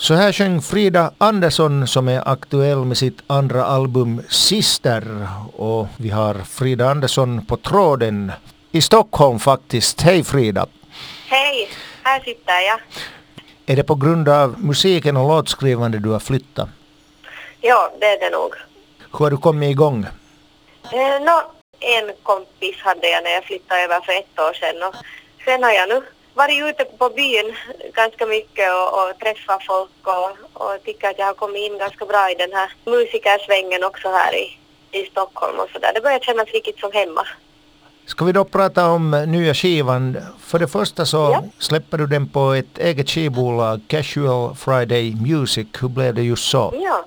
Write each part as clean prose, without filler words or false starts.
Så här sjöng Frida Andersson som är aktuell med sitt andra album Sister. Och vi har Frida Andersson på tråden i Stockholm faktiskt. Hej Frida! Hej, här sitter jag. Är det på grund av musiken och låtskrivande du har flyttat? Ja, det är det nog. Hur har du kommit igång? En kompis hade jag när jag flyttade över för 1 år sedan. Och sen har jag nu varit ute på byn ganska mycket och träffat folk och tycker att jag har kommit in ganska bra i den här musikersvängen också här i Stockholm och sådär. Det börjar kännas riktigt som hemma. Ska vi då prata om nya skivan? För det första så släpper du den på ett eget skivbolag, Casual Friday Music. Hur blev det just så? Ja.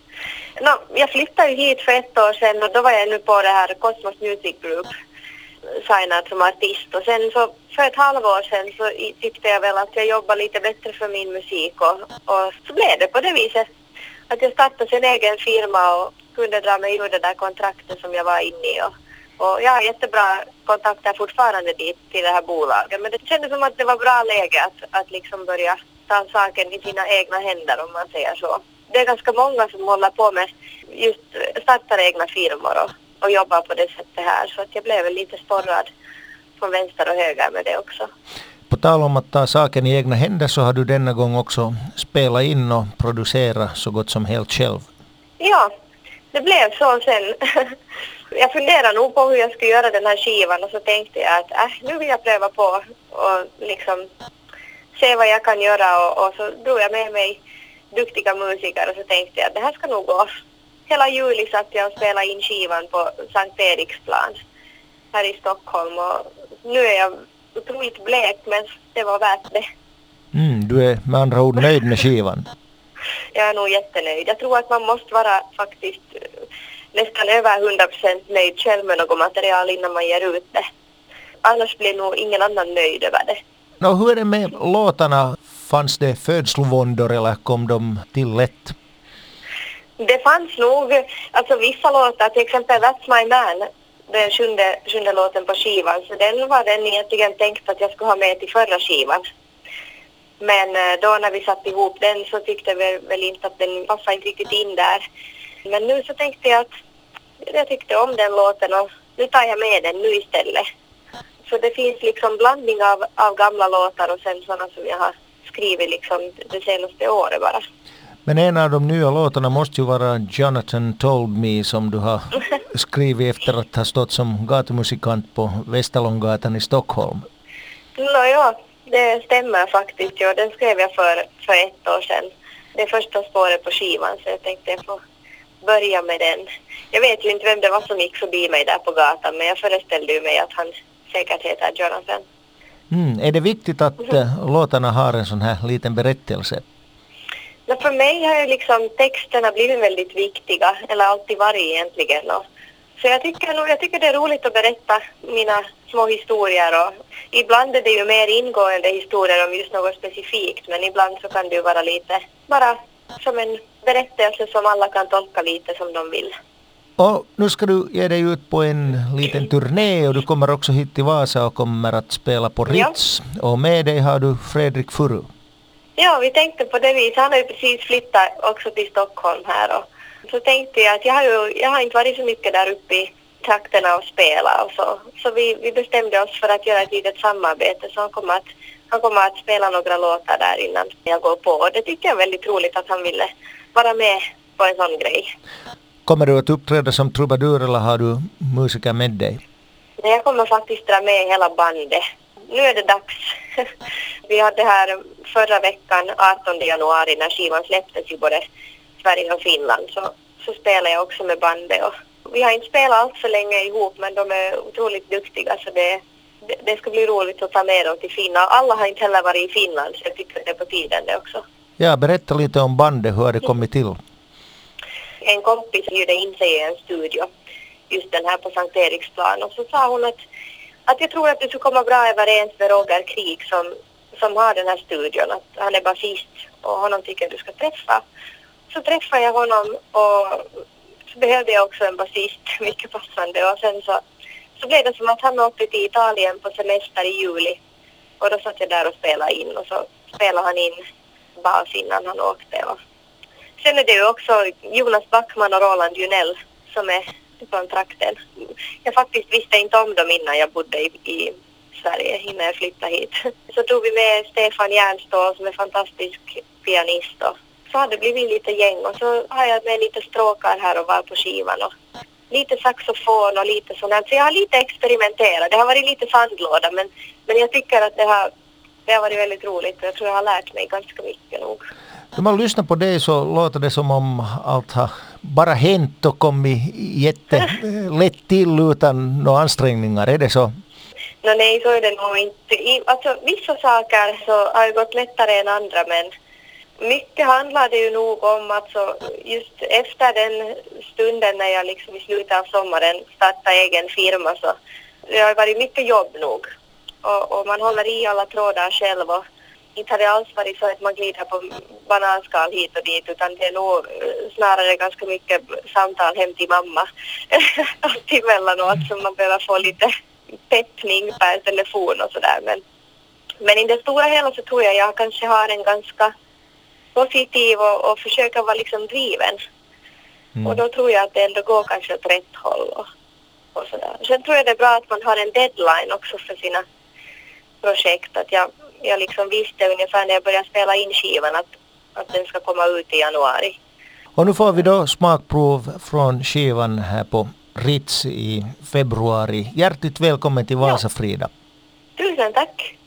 Jag flyttade ju hit för 1 år sedan och då var jag nu på det här Cosmos Music Group signad som artist. Och sen så för ett halvår sedan så tyckte jag väl att jag jobbade lite bättre för min musik och så blev det på det viset att jag startade sin egen firma och kunde dra mig ur det där kontraktet som jag var inne i. Och jag har jättebra kontakter fortfarande dit till det här bolaget. Men det kändes som att det var bra läge att liksom börja ta saken i sina egna händer om man säger så. Det är ganska många som håller på med just startar egna firmor och jobbar på det sättet här. Så att jag blev lite sporrad från vänster och höger med det också. På tal om att ta saken i egna händer så har du denna gång också spelat in och producerat så gott som helt själv. Ja, det blev så sen. Jag funderade nog på hur jag skulle göra den här skivan och så tänkte jag att nu vill jag pröva på och liksom se vad jag kan göra och så drog jag med mig duktiga musiker och så tänkte jag att det här ska nog gå. Hela juli satt jag och spelade in skivan på Sankt Eriksplan här i Stockholm och nu är jag otroligt blek men det var värt det. Du är med andra ord nöjd med skivan? Jag är nog jättenöjd. Jag tror att man måste vara faktiskt nästan över 100% nöjd själv med något material innan man ger ut det. Annars blir nog ingen annan nöjd över det. Hur är det med låtarna? Fanns det födslovåndor eller kom de till lätt? Det fanns nog, alltså vissa låtar, till exempel That's My Man, den sjunde låten på skivan, så den var den egentligen tänkt att jag skulle ha med till förra skivan. Men då när vi satt ihop den så tyckte vi väl inte att den passade inte riktigt in där. Men nu så tänkte jag att jag tyckte om den låten och nu tar jag med den nu istället. Så det finns liksom blandning av gamla låtar och sen sådana som jag har skrivit liksom det senaste året bara. Men en av de nya låtarna måste ju vara Jonathan Told Me som du har skrivit efter att ha stått som gatumusikant på Västerlånggatan i Stockholm. Ja, det stämmer faktiskt. Ja, den skrev jag för 1 år sedan. Det är första spåret på skivan så jag tänkte jag får börja med den. Jag vet ju inte vem det var som gick förbi mig där på gatan men jag föreställde mig att han säkert heter Jonathan. Är det viktigt att låtarna har en sån här liten berättelse? Men för mig har ju liksom texterna blivit väldigt viktiga, eller alltid varit egentligen. Så jag tycker det är roligt att berätta mina små historier och ibland är det ju mer ingående historier om just något specifikt men ibland så kan det ju vara lite bara som en berättelse som alla kan tolka lite som de vill. Och nu ska du ge dig ut på en liten turné och du kommer också hit till Vasa och kommer att spela på Ritz. Ja. Och med dig har du Fredrik Furu. Ja, vi tänkte på det viset. Han har ju precis flyttat också till Stockholm här och så tänkte jag att jag har inte varit så mycket där uppe i trakterna och spela och så vi bestämde oss för att göra ett litet samarbete så han kommer att spela några låtar där innan jag går på och det tycker jag är väldigt roligt att han ville vara med på en sån grej. Kommer du att uppträda som trubadur eller har du musiker med dig? Nej, jag kommer faktiskt dra med hela bandet. Nu är det dags. Vi hade här förra veckan, 18 januari, när skivan släpptes i både Sverige och Finland. Så spelar jag också med bandet. Och vi har inte spelat allt så länge ihop, men de är otroligt duktiga. Så det ska bli roligt att ta med dem till Finland. Alla har inte heller varit i Finland, så jag tycker det är på tiden det också. Ja, berätta lite om bandet. Hur har det kommit till? En kompis hyrde in sig i en studio, just den här på Sankt Eriksplan. Och så sa hon att jag tror att du skulle komma bra överens med Roger Krig som har den här studion. Att han är basist och honom tycker du ska träffa. Så träffade jag honom och så behövde jag också en basist, mycket passande. Och sen så blev det som att han åkte till Italien på semester i juli. Och då satt jag där och spelade in och så spelade han in bas innan han åkte. Och sen är det ju också Jonas Backman och Roland Junell som är från trakten. Jag faktiskt visste inte om dem innan jag bodde i Sverige, innan jag flyttade hit. Så tog vi med Stefan Järnstål som är fantastisk pianist. Och så hade det blivit lite gäng och så har jag med lite stråkar här och var på skivan. Och lite saxofon och lite sånt. Så jag har lite experimenterat. Det har varit lite sandlåda men jag tycker att det har varit väldigt roligt. Jag tror jag har lärt mig ganska mycket nog. När man lyssnar på dig så låter det som om allt har bara hänt och kommit jättelätt till utan några ansträngningar. Är det så? Nej, så är det nog inte. Alltså, vissa saker så har gått lättare än andra, men mycket handlar det ju nog om att just efter den stunden när jag liksom i slutet av sommaren startade egen firma så det har varit mycket jobb nog. Och man håller i alla trådar själv och inte har det alls varit så att man glider på bananskal hit och dit utan det är nog snarare ganska mycket samtal hem till mamma emellanåt som man behöver få lite peppning per telefon och sådär. Men i det stora hela så tror jag kanske har en ganska positiv och försöker vara liksom driven. Och då tror jag att det ändå går kanske åt rätt håll och sådär. Sen tror jag det är bra att man har en deadline också för sina projekt. Att jag liksom visste ungefär när jag började spela in skivan att den ska komma ut i januari. Och nu får vi då smakprov från skivan här på Ritz i februari. Hjärtligt välkommen till Vasa, Frida. Tusen tack.